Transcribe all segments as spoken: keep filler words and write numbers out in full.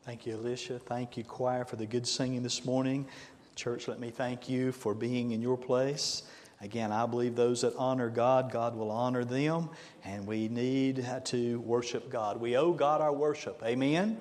Thank you, Alicia. Thank you, choir, for the good singing this morning. Church, let me thank you for being in your place. Again, I believe those that honor God, God will honor them, and we need to worship God. We owe God our worship. Amen?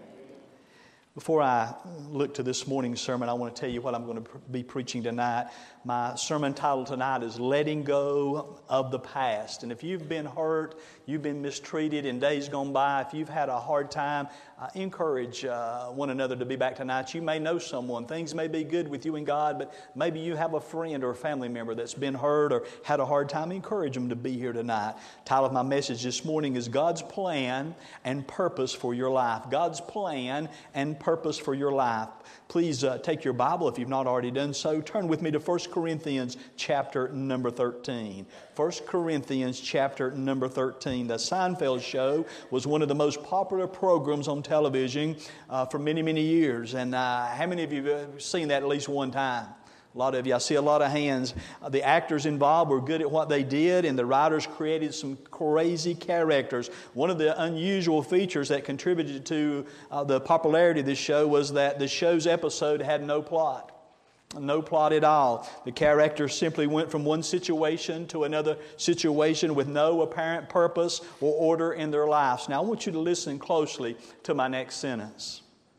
Before I look to this morning's sermon, I want to tell you what I'm going to be preaching tonight. My sermon title tonight is Letting Go of the Past. And if you've been hurt, you've been mistreated in days gone by, if you've had a hard time, uh, encourage uh, one another to be back tonight. You may know someone. Things may be good with you and God, but maybe you have a friend or a family member that's been hurt or had a hard time. Encourage them to be here tonight. The title of my message this morning is God's Plan and Purpose for Your Life. God's Plan and Purpose for Your Life. Please uh, take your Bible if you've not already done so. Turn with me to First Corinthians chapter number thirteen. First Corinthians chapter number thirteen. The Seinfeld Show was one of the most popular programs on television uh, for many, many years. And uh, how many of you have seen that at least one time? A lot of you. I see a lot of hands. Uh, the actors involved were good at what they did, and the writers created some crazy characters. One of the unusual features that contributed to uh, the popularity of this show was that the show's episode had no plot. No plot at all. The characters simply went from one situation to another situation with no apparent purpose or order in their lives. Now, I want you to listen closely to my next sentence.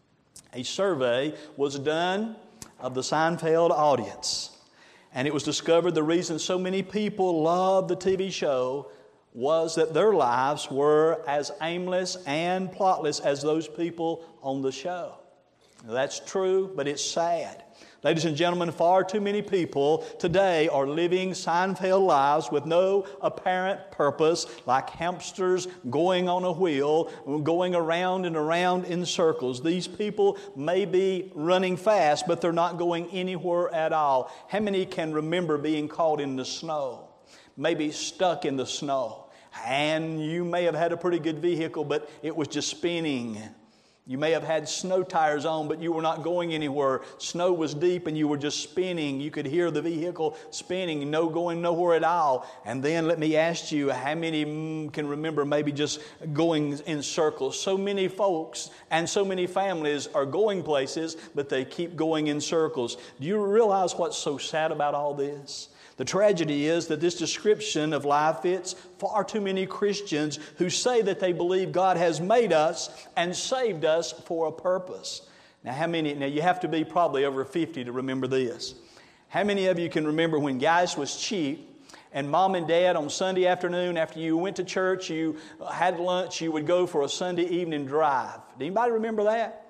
A survey was done of the Seinfeld audience, and it was discovered the reason so many people loved the T V show was that their lives were as aimless and plotless as those people on the show. Now, that's true, but it's sad. Ladies and gentlemen, far too many people today are living Seinfeld lives with no apparent purpose, like hamsters going on a wheel, going around and around in circles. These people may be running fast, but they're not going anywhere at all. How many can remember being caught in the snow? Maybe stuck in the snow. And you may have had a pretty good vehicle, but it was just spinning. You may have had snow tires on, but you were not going anywhere. Snow was deep and you were just spinning. You could hear the vehicle spinning, no going nowhere at all. And then let me ask you, how many can remember maybe just going in circles? So many folks and so many families are going places, but they keep going in circles. Do you realize what's so sad about all this? The tragedy is that this description of life fits far too many Christians who say that they believe God has made us and saved us for a purpose. Now, how many? Now, you have to be probably over fifty to remember this. How many of you can remember when gas was cheap and mom and dad on Sunday afternoon after you went to church, you had lunch, you would go for a Sunday evening drive? Did anybody remember that?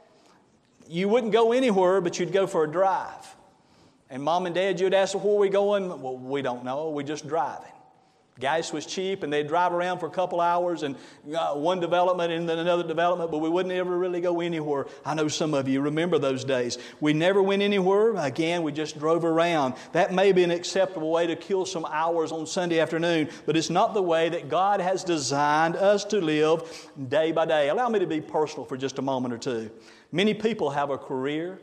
You wouldn't go anywhere, but you'd go for a drive. And mom and dad, you'd ask, where are we going? Well, we don't know. We're just driving. Gas was cheap, and they'd drive around for a couple hours, and uh, one development and then another development, but we wouldn't ever really go anywhere. I know some of you remember those days. We never went anywhere. Again, we just drove around. That may be an acceptable way to kill some hours on Sunday afternoon, but it's not the way that God has designed us to live day by day. Allow me to be personal for just a moment or two. Many people have a career.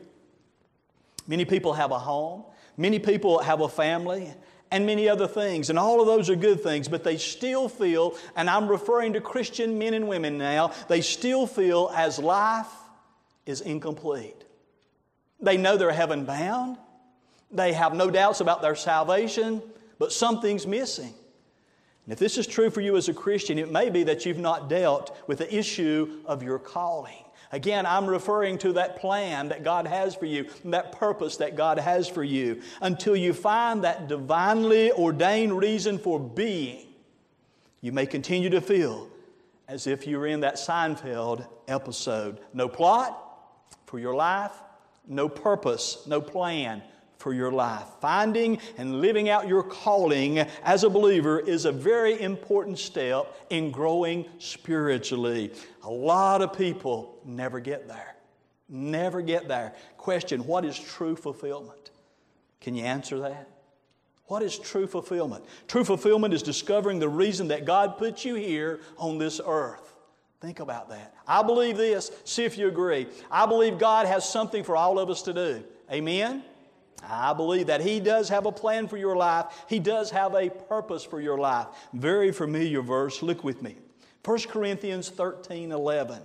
Many people have a home. Many people have a family and many other things. And all of those are good things, but they still feel, and I'm referring to Christian men and women now, they still feel as life is incomplete. They know they're heaven bound. They have no doubts about their salvation, but something's missing. And if this is true for you as a Christian, it may be that you've not dealt with the issue of your calling. Again, I'm referring to that plan that God has for you, that purpose that God has for you. Until you find that divinely ordained reason for being, you may continue to feel as if you're in that Seinfeld episode. No plot for your life, no purpose, no plan for your life. Finding and living out your calling as a believer is a very important step in growing spiritually. A lot of people never get there. Never get there. Question, what is true fulfillment? Can you answer that? What is true fulfillment? True fulfillment is discovering the reason that God put you here on this earth. Think about that. I believe this. See if you agree. I believe God has something for all of us to do. Amen? I believe that He does have a plan for your life. He does have a purpose for your life. Very familiar verse. Look with me. First Corinthians thirteen eleven.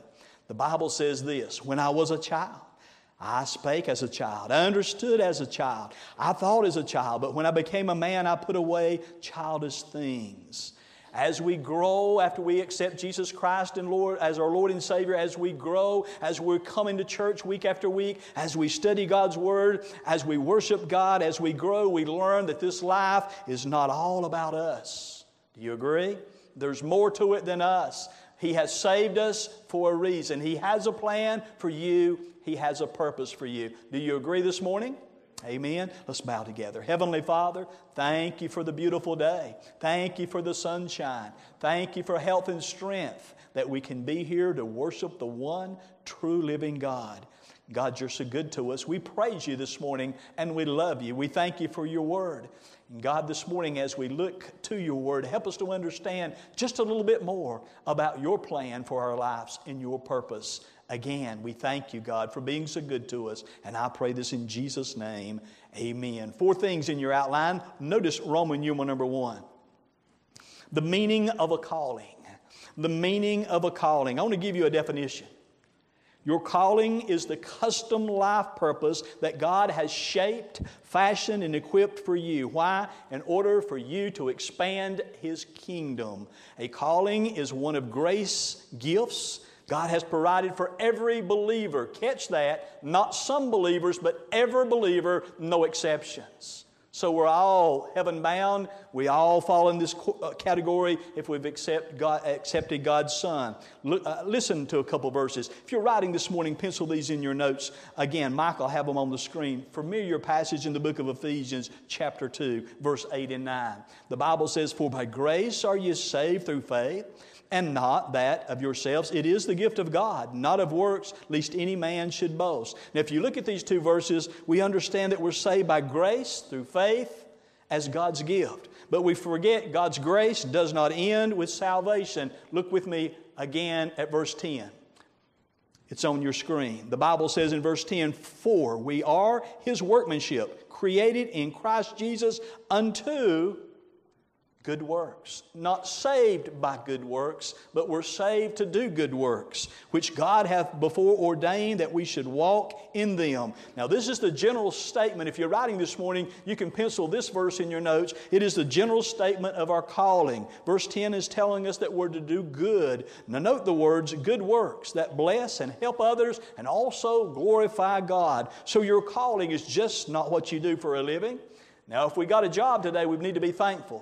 The Bible says this, when I was a child, I spake as a child. I understood as a child. I thought as a child. But when I became a man, I put away childish things. As we grow, after we accept Jesus Christ and Lord as our Lord and Savior, as we grow, as we're coming to church week after week, as we study God's Word, as we worship God, as we grow, we learn that this life is not all about us. Do you agree? There's more to it than us. He has saved us for a reason. He has a plan for you. He has a purpose for you. Do you agree this morning? Amen. Let's bow together. Heavenly Father, thank You for the beautiful day. Thank You for the sunshine. Thank You for health and strength that we can be here to worship the one true living God. God, You're so good to us. We praise You this morning and we love You. We thank You for Your Word. And God, this morning as we look to Your Word, help us to understand just a little bit more about Your plan for our lives and Your purpose. Again, we thank You, God, for being so good to us. And I pray this in Jesus' name. Amen. Four things in your outline. Notice Roman numeral number one. The meaning of a calling. The meaning of a calling. I want to give you a definition. Your calling is the custom life purpose that God has shaped, fashioned, and equipped for you. Why? In order for you to expand His kingdom. A calling is one of grace gifts God has provided for every believer. Catch that. Not some believers, but every believer, no exceptions. So we're all heaven-bound. We all fall in this category if we've accept God, accepted God's Son. Look, uh, listen to a couple verses. If you're writing this morning, pencil these in your notes. Again, Michael will have them on the screen. Familiar passage in the book of Ephesians, chapter two, verse eight and nine. The Bible says, "For by grace are you saved through faith, and not that of yourselves. It is the gift of God, not of works, lest any man should boast." Now, if you look at these two verses, we understand that we're saved by grace through faith as God's gift. But we forget God's grace does not end with salvation. Look with me again at verse ten. It's on your screen. The Bible says in verse ten, "For we are His workmanship, created in Christ Jesus unto good works." Not saved by good works, but we're saved to do good works, which God hath before ordained that we should walk in them. Now, this is the general statement. If you're writing this morning, you can pencil this verse in your notes. It is the general statement of our calling. Verse ten is telling us that we're to do good. Now, note the words, good works that bless and help others and also glorify God. So your calling is just not what you do for a living. Now, if we got a job today, we need to be thankful.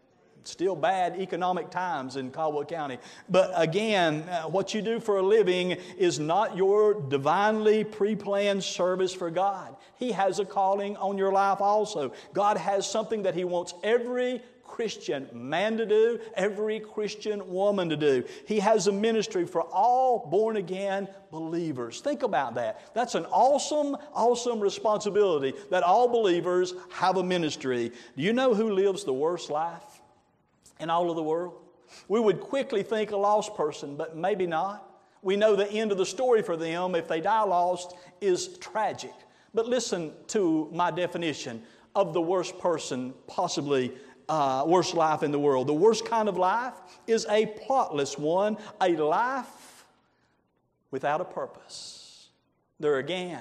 Still bad economic times in Caldwell County. But again, uh, what you do for a living is not your divinely pre-planned service for God. He has a calling on your life also. God has something that He wants every Christian man to do, every Christian woman to do. He has a ministry for all born-again believers. Think about that. That's an awesome, awesome responsibility that all believers have a ministry. Do you know who lives the worst life in all of the world? We would quickly think a lost person, but maybe not. We know the end of the story for them, if they die lost, is tragic. But listen to my definition of the worst person, possibly uh, worst life in the world. The worst kind of life is a plotless one, a life without a purpose. There again,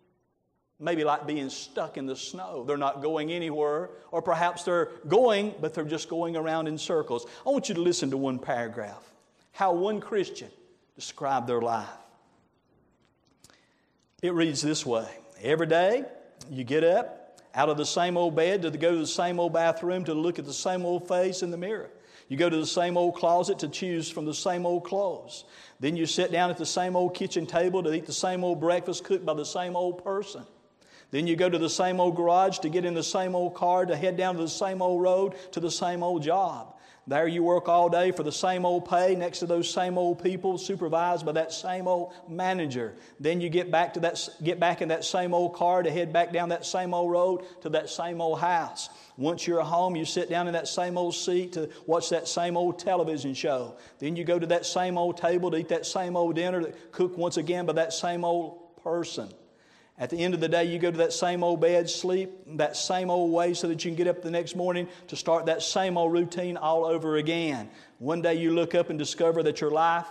maybe like being stuck in the snow. They're not going anywhere, or perhaps they're going, but they're just going around in circles. I want you to listen to one paragraph, how one Christian described their life. It reads this way: every day you get up out of the same old bed to go to the same old bathroom to look at the same old face in the mirror. You go to the same old closet to choose from the same old clothes. Then you sit down at the same old kitchen table to eat the same old breakfast cooked by the same old person. Then you go to the same old garage to get in the same old car to head down to the same old road to the same old job. There you work all day for the same old pay next to those same old people, supervised by that same old manager. Then you get back to that, get back in that same old car to head back down that same old road to that same old house. Once you're home, you sit down in that same old seat to watch that same old television show. Then you go to that same old table to eat that same old dinner cooked once again by that same old person. At the end of the day, you go to that same old bed, sleep that same old way so that you can get up the next morning to start that same old routine all over again. One day you look up and discover that your life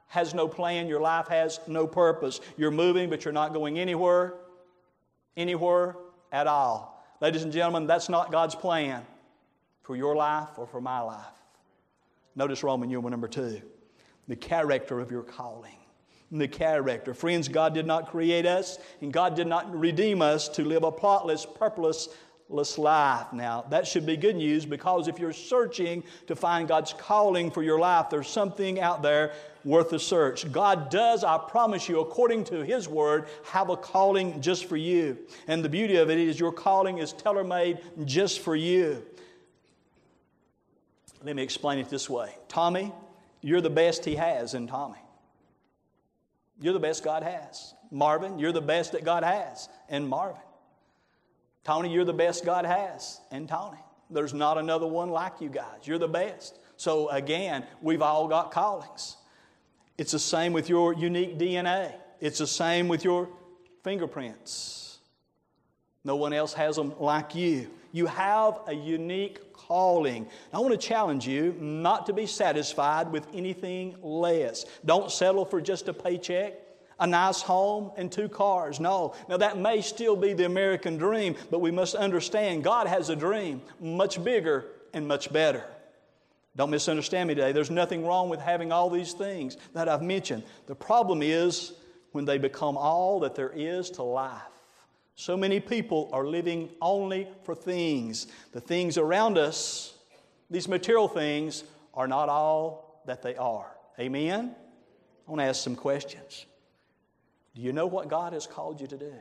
has no plan. Your life has no purpose. You're moving, but you're not going anywhere, anywhere at all. Ladies and gentlemen, that's not God's plan for your life or for my life. Notice Roman numeral number two, the character of your calling. The character. Friends, God did not create us, and God did not redeem us to live a plotless, purposeless life. Now, that should be good news, because if you're searching to find God's calling for your life, there's something out there worth the search. God does, I promise you, according to His Word, have a calling just for you. And the beauty of it is your calling is tailor-made just for you. Let me explain it this way. Tommy, you're the best He has in Tommy. You're the best God has. Marvin, you're the best that God has in Marvin. Tony, you're the best God has in Tony. There's not another one like you guys. You're the best. So again, we've all got callings. It's the same with your unique D N A. It's the same with your fingerprints. No one else has them like you. You have a unique calling. I want to challenge you not to be satisfied with anything less. Don't settle for just a paycheck, a nice home, and two cars. No. Now that may still be the American dream, but we must understand God has a dream much bigger and much better. Don't misunderstand me today. There's nothing wrong with having all these things that I've mentioned. The problem is when they become all that there is to life. So many people are living only for things. The things around us, these material things, are not all that they are. Amen? I want to ask some questions. Do you know what God has called you to do?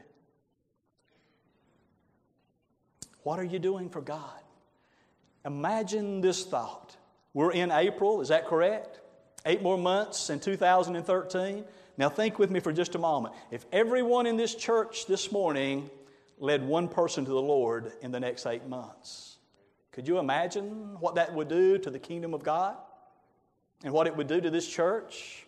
What are you doing for God? Imagine this thought. We're in April, is that correct? Eight more months in two thousand thirteen. Now think with me for just a moment. If everyone in this church this morning led one person to the Lord in the next eight months, could you imagine what that would do to the kingdom of God? And what it would do to this church?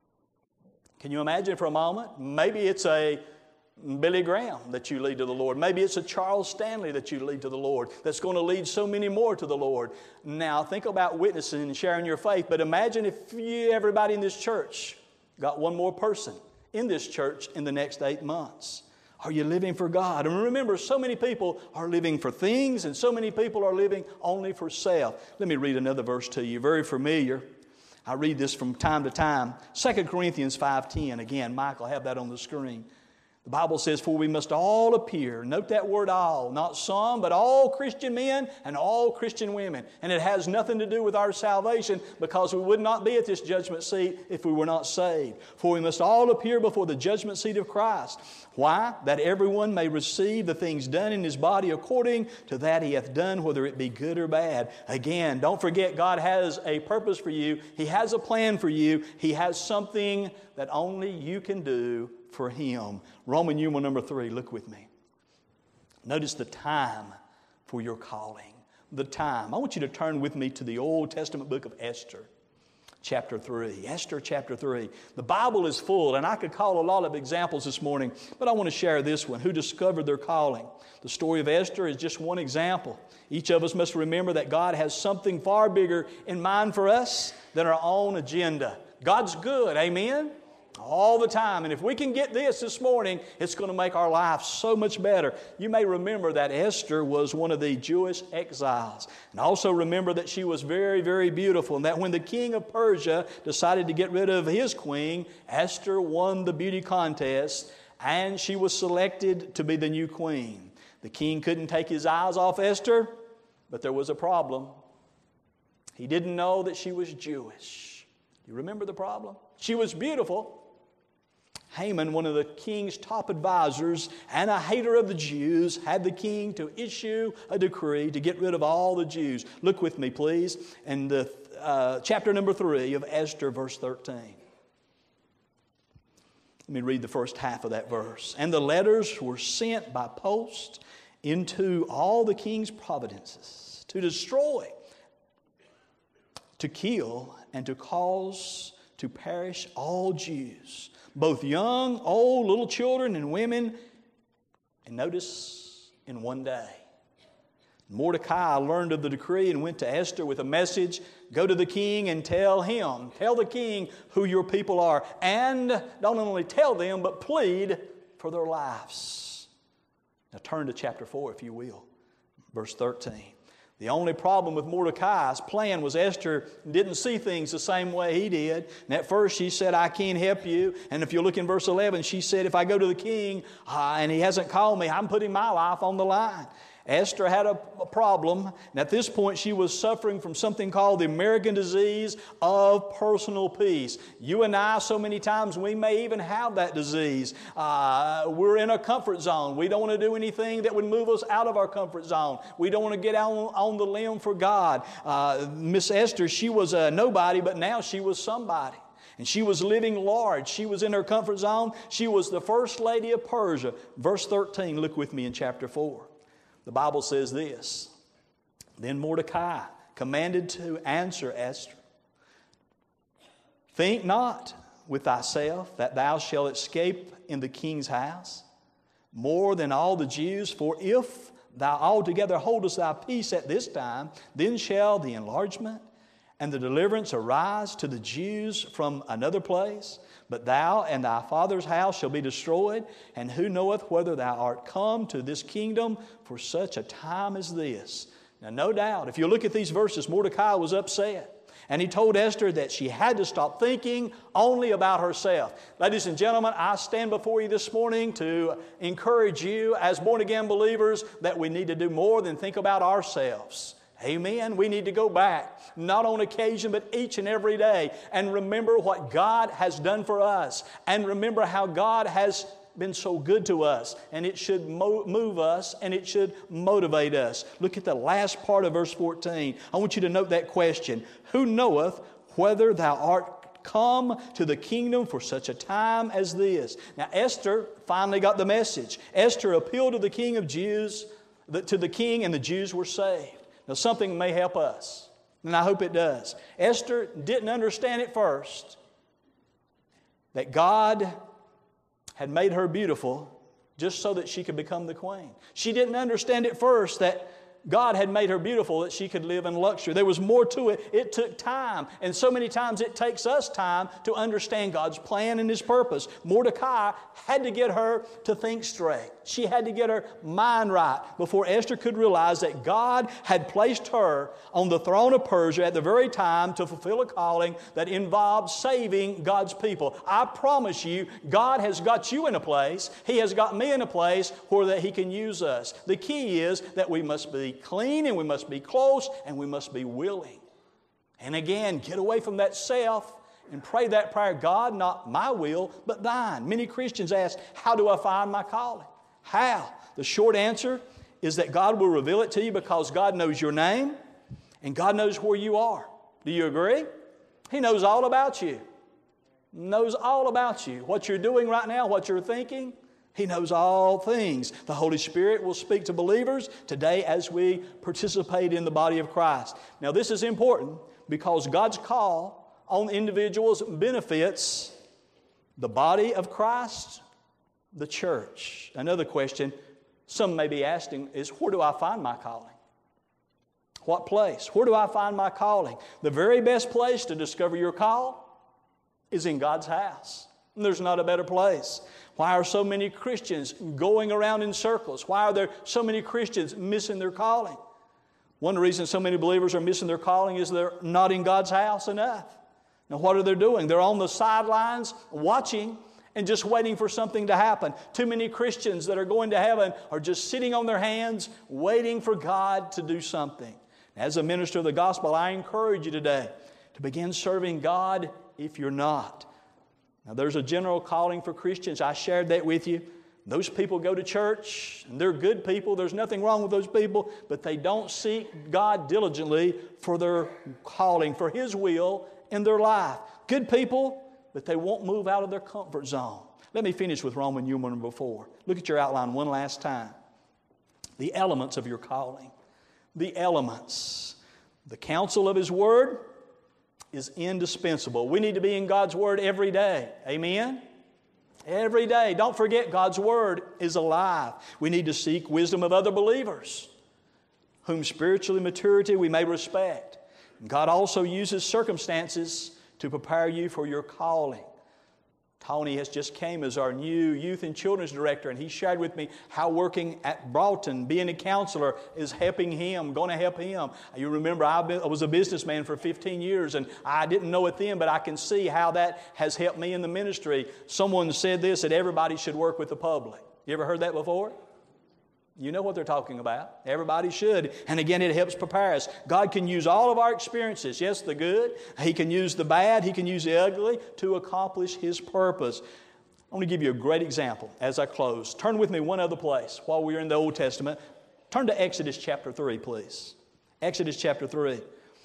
Can you imagine for a moment? Maybe it's a Billy Graham that you lead to the Lord. Maybe it's a Charles Stanley that you lead to the Lord that's going to lead so many more to the Lord. Now think about witnessing and sharing your faith, but imagine if you, everybody in this church got one more person in this church in the next eight months. Are you living for God? And remember, so many people are living for things, and so many people are living only for self. Let me read another verse to you, very familiar. I read this from time to time. Second Corinthians five ten. Again, Michael, have that on the screen. The Bible says, for we must all appear. Note that word all. Not some, but all Christian men and all Christian women. And it has nothing to do with our salvation, because we would not be at this judgment seat if we were not saved. For we must all appear before the judgment seat of Christ. Why? That everyone may receive the things done in his body according to that he hath done, whether it be good or bad. Again, don't forget, God has a purpose for you. He has a plan for you. He has something that only you can do for Him. Roman numeral number three, look with me. Notice the time for your calling. The time. I want you to turn with me to the Old Testament book of Esther, chapter three. Esther chapter three. The Bible is full, and I could call a lot of examples this morning, but I want to share this one, who discovered their calling. The story of Esther is just one example. Each of us must remember that God has something far bigger in mind for us than our own agenda. God's good, amen? All the time. And if we can get this this morning, it's going to make our life so much better. You may remember that Esther was one of the Jewish exiles. And also remember that she was very, very beautiful. And that when the king of Persia decided to get rid of his queen, Esther won the beauty contest and she was selected to be the new queen. The king couldn't take his eyes off Esther, but there was a problem. He didn't know that she was Jewish. You remember the problem? She was beautiful. Haman, one of the king's top advisors and a hater of the Jews, had the king to issue a decree to get rid of all the Jews. Look with me, please, in the uh, chapter number three of Esther, verse thirteen. Let me read the first half of that verse. And the letters were sent by post into all the king's provinces to destroy, to kill, and to cause to perish all Jews, both young, old, little children, and women. And notice, in one day. Mordecai learned of the decree and went to Esther with a message. Go to the king and tell him, tell the king who your people are. And don't only tell them, but plead for their lives. Now turn to chapter four, if you will. Verse thirteen. The only problem with Mordecai's plan was Esther didn't see things the same way he did. And at first she said, I can't help you. And if you look in verse eleven, she said, if I go to the king uh, and he hasn't called me, I'm putting my life on the line. Esther had a, a problem, and at this point she was suffering from something called the American disease of personal peace. You and I, so many times, we may even have that disease. Uh, we're in a comfort zone. We don't want to do anything that would move us out of our comfort zone. We don't want to get out on, on the limb for God. Uh, Miss Esther, she was a nobody, but now she was somebody. And she was living large. She was in her comfort zone. She was the first lady of Persia. Verse thirteen, look with me in chapter four. The Bible says this, then Mordecai commanded to answer Esther, think not with thyself that thou shalt escape in the king's house more than all the Jews, for if thou altogether holdest thy peace at this time, then shall the enlargement and the deliverance arise to the Jews from another place. But thou and thy father's house shall be destroyed, and who knoweth whether thou art come to this kingdom for such a time as this? Now, no doubt, if you look at these verses, Mordecai was upset. And he told Esther that she had to stop thinking only about herself. Ladies and gentlemen, I stand before you this morning to encourage you as born-again believers that we need to do more than think about ourselves. Amen. We need to go back, not on occasion, but each and every day, and remember what God has done for us, and remember how God has been so good to us, and it should mo- move us, and it should motivate us. Look at the last part of verse fourteen. I want you to note that question. Who knoweth whether thou art come to the kingdom for such a time as this? Now, Esther finally got the message. Esther appealed to the king of Jews, to the king, and the Jews were saved. Now, something may help us, and I hope it does. Esther didn't understand at first that God had made her beautiful just so that she could become the queen. She didn't understand at first that God had made her beautiful that she could live in luxury. There was more to it. It took time. And so many times it takes us time to understand God's plan and His purpose. Mordecai had to get her to think straight. She had to get her mind right before Esther could realize that God had placed her on the throne of Persia at the very time to fulfill a calling that involved saving God's people. I promise you, God has got you in a place. He has got me in a place where that He can use us. The key is that we must be clean, and we must be close, and we must be willing. And again, get away from that self and pray that prayer, God, not my will, but thine. Many Christians ask, how do I find my calling? How? The short answer is that God will reveal it to you because God knows your name and God knows where you are. Do you agree? He knows all about you. Knows all about you. What you're doing right now, what you're thinking. He knows all things. The Holy Spirit will speak to believers today as we participate in the body of Christ. Now, this is important because God's call on individuals benefits the body of Christ, the church. Another question some may be asking is, where do I find my calling? What place? Where do I find my calling? The very best place to discover your call is in God's house. And there's not a better place. Why are so many Christians going around in circles? Why are there so many Christians missing their calling? One reason so many believers are missing their calling is they're not in God's house enough. Now, what are they doing? They're on the sidelines watching and just waiting for something to happen. Too many Christians that are going to heaven are just sitting on their hands waiting for God to do something. As a minister of the gospel, I encourage you today to begin serving God if you're not. Now, there's a general calling for Christians. I shared that with you. Those people go to church, and they're good people. There's nothing wrong with those people, but they don't seek God diligently for their calling, for His will in their life. Good people, but they won't move out of their comfort zone. Let me finish with Roman numeral number four. Look at your outline one last time. The elements of your calling. The elements. The counsel of His Word is indispensable. We need to be in God's Word every day. Amen? Every day. Don't forget, God's Word is alive. We need to seek wisdom of other believers whom spiritually maturity we may respect. God also uses circumstances to prepare you for your calling. Tony has just came as our new youth and children's director, and he shared with me how working at Broughton, being a counselor, is helping him, going to help him. You remember I was a businessman for fifteen years, and I didn't know it then, but I can see how that has helped me in the ministry. Someone said this, that everybody should work with the public. You ever heard that before? You know what they're talking about. Everybody should. And again, it helps prepare us. God can use all of our experiences, yes, the good. He can use the bad. He can use the ugly to accomplish His purpose. I want to give you a great example as I close. Turn with me one other place while we're in the Old Testament. Turn to Exodus chapter three, please. Exodus chapter three.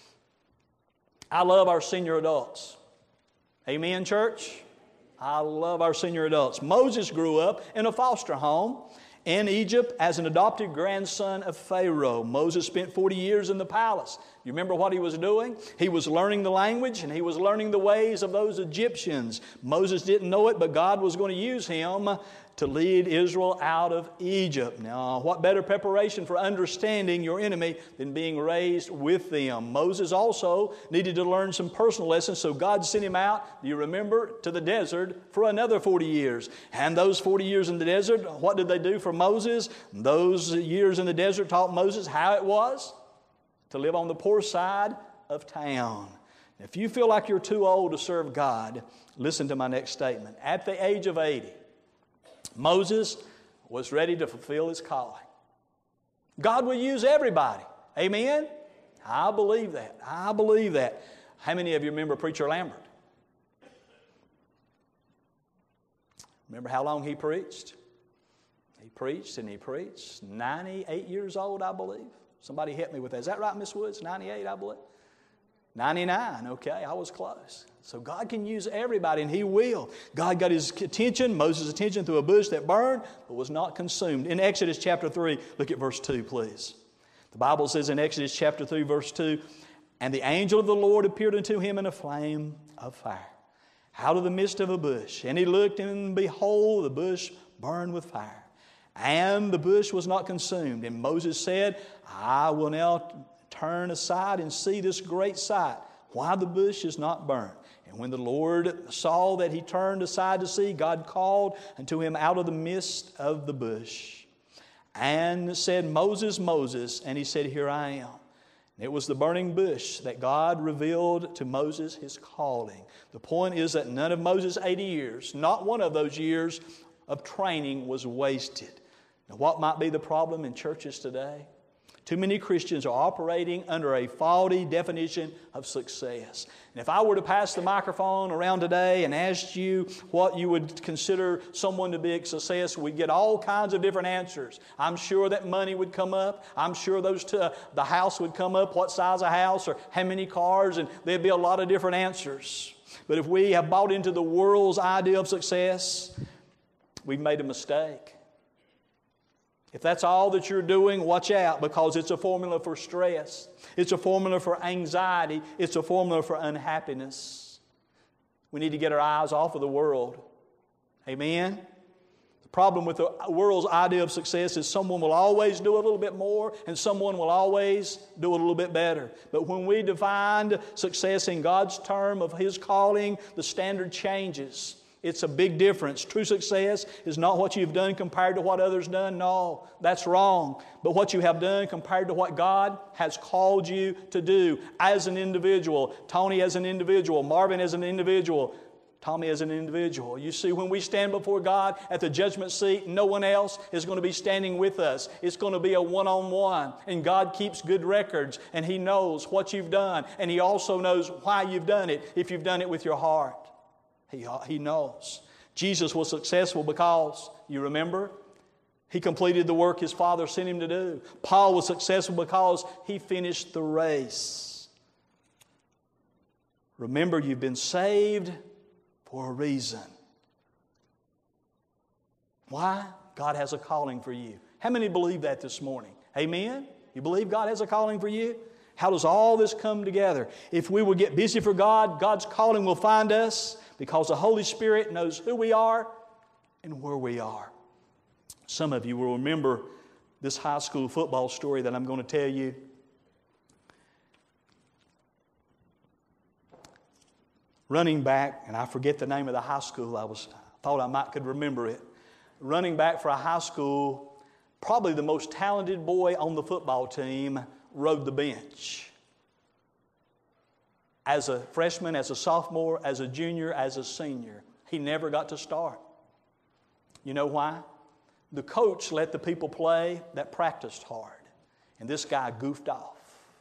I love our senior adults. Amen, church? I love our senior adults. Moses grew up in a foster home in Egypt as an adopted grandson of Pharaoh. Moses spent forty years in the palace. You remember what he was doing? He was learning the language and he was learning the ways of those Egyptians. Moses didn't know it, but God was going to use him to lead Israel out of Egypt. Now, what better preparation for understanding your enemy than being raised with them? Moses also needed to learn some personal lessons, so God sent him out, do you remember, to the desert for another forty years. And those forty years in the desert, what did they do for Moses? Those years in the desert taught Moses how it was to live on the poor side of town. If you feel like you're too old to serve God, listen to my next statement. At the age of eighty, Moses was ready to fulfill his calling. God will use everybody. Amen? I believe that. I believe that. How many of you remember Preacher Lambert? Remember how long he preached? He preached and he preached. ninety-eight years old, I believe. Somebody help me with that. Is that right, Miss Woods? ninety-eight, I believe. ninety-nine, okay, I was close. So God can use everybody, and He will. God got his attention, Moses' attention, through a bush that burned but was not consumed. In Exodus chapter three, look at verse two, please. The Bible says in Exodus chapter three, verse two, "And the angel of the Lord appeared unto him in a flame of fire, out of the midst of a bush. And he looked, and behold, the bush burned with fire. And the bush was not consumed. And Moses said, I will now turn aside and see this great sight, why the bush is not burned. And when the Lord saw that he turned aside to see, God called unto him out of the midst of the bush, and said, Moses, Moses. And he said, Here I am. And it was the burning bush that God revealed to Moses his calling. The point is that none of Moses' eighty years, not one of those years of training, was wasted. Now, what might be the problem in churches today? Too many Christians are operating under a faulty definition of success. And if I were to pass the microphone around today and ask you what you would consider someone to be a success, we'd get all kinds of different answers. I'm sure that money would come up. I'm sure those two, the house would come up, what size of house or how many cars, and there'd be a lot of different answers. But if we have bought into the world's idea of success, we've made a mistake. If that's all that you're doing, watch out, because it's a formula for stress. It's a formula for anxiety. It's a formula for unhappiness. We need to get our eyes off of the world. Amen? The problem with the world's idea of success is someone will always do a little bit more and someone will always do a little bit better. But when we define success in God's term of His calling, the standard changes. It's a big difference. True success is not what you've done compared to what others done. No, that's wrong. But what you have done compared to what God has called you to do as an individual. Tony as an individual. Marvin as an individual. Tommy as an individual. You see, when we stand before God at the judgment seat, no one else is going to be standing with us. It's going to be a one-on-one. And God keeps good records. And He knows what you've done. And He also knows why you've done it, if you've done it with your heart. He, he knows. Jesus was successful because, you remember, He completed the work His Father sent Him to do. Paul was successful because he finished the race. Remember, you've been saved for a reason. Why? God has a calling for you. How many believe that this morning? Amen? You believe God has a calling for you? How does all this come together? If we will get busy for God, God's calling will find us, because the Holy Spirit knows who we are and where we are. Some of you will remember this high school football story that I'm going to tell you. Running back, and I forget the name of the high school. I was thought I might could remember it. Running back for a high school, probably the most talented boy on the football team, rode the bench. As a freshman, as a sophomore, as a junior, as a senior, he never got to start. You know why? The coach let the people play that practiced hard, and this guy goofed off.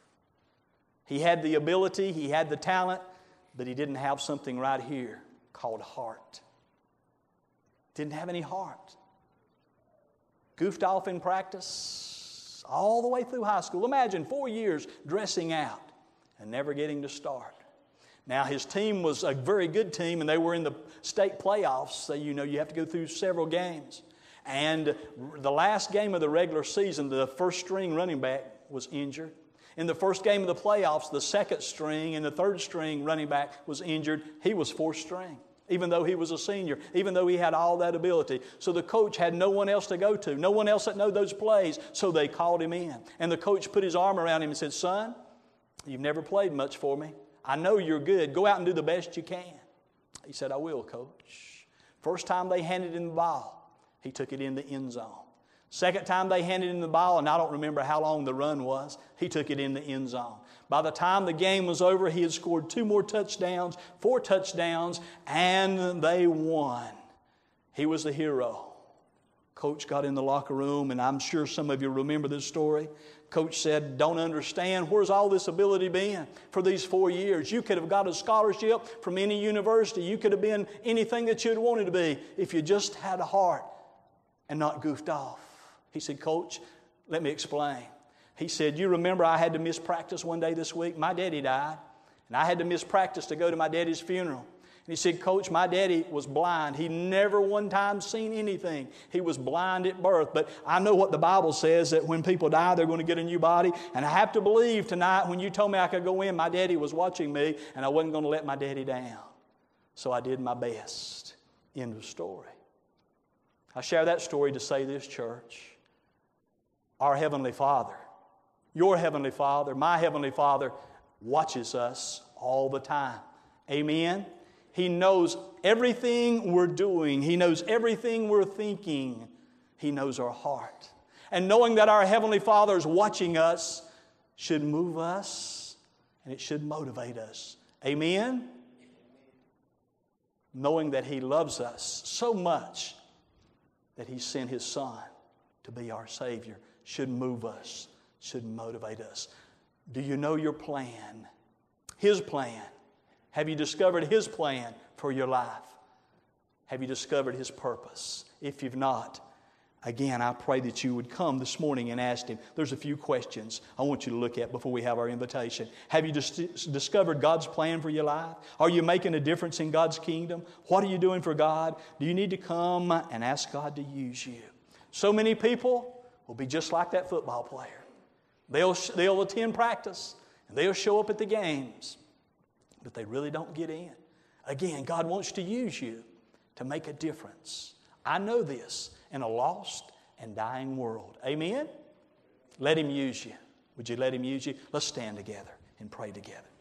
He had the ability, he had the talent, but he didn't have something right here called heart. Didn't have any heart. Goofed off in practice all the way through high school. Imagine four years dressing out and never getting to start. Now, his team was a very good team, and they were in the state playoffs, so you know you have to go through several games. And the last game of the regular season, the first string running back was injured. In the first game of the playoffs, the second string and the third string running back was injured. He was fourth string, even though he was a senior, even though he had all that ability. So the coach had no one else to go to, no one else that knew those plays, so they called him in. And the coach put his arm around him and said, "Son, you've never played much for me. I know you're good. Go out and do the best you can." He said, "I will, Coach." First time they handed him the ball, he took it in the end zone. Second time they handed him the ball, and I don't remember how long the run was, he took it in the end zone. By the time the game was over, he had scored two more touchdowns, four touchdowns, and they won. He was the hero. Coach got in the locker room, and I'm sure some of you remember this story. Coach said, "Don't understand, where's all this ability been for these four years? You could have got a scholarship from any university. You could have been anything that you'd wanted to be if you just had a heart and not goofed off." He said, "Coach, let me explain." He said, "You remember I had to miss practice one day this week? My daddy died, and I had to miss practice to go to my daddy's funeral." And he said, "Coach, my daddy was blind. He never one time seen anything. He was blind at birth. But I know what the Bible says, that when people die, they're going to get a new body. And I have to believe tonight, when you told me I could go in, my daddy was watching me, and I wasn't going to let my daddy down. So I did my best." End of story. I share that story to say this, church. Our Heavenly Father, your Heavenly Father, my Heavenly Father, watches us all the time. Amen? He knows everything we're doing. He knows everything we're thinking. He knows our heart. And knowing that our Heavenly Father is watching us should move us, and it should motivate us. Amen? Knowing that He loves us so much that He sent His Son to be our Savior should move us, should motivate us. Do you know your plan? His plan. Have you discovered His plan for your life? Have you discovered His purpose? If you've not, again, I pray that you would come this morning and ask Him. There's a few questions I want you to look at before we have our invitation. Have you dis- discovered God's plan for your life? Are you making a difference in God's kingdom? What are you doing for God? Do you need to come and ask God to use you? So many people will be just like that football player. They'll, they'll attend practice, and they'll show up at the games, but they really don't get in. Again, God wants to use you to make a difference. I know this in a lost and dying world. Amen? Let Him use you. Would you let Him use you? Let's stand together and pray together.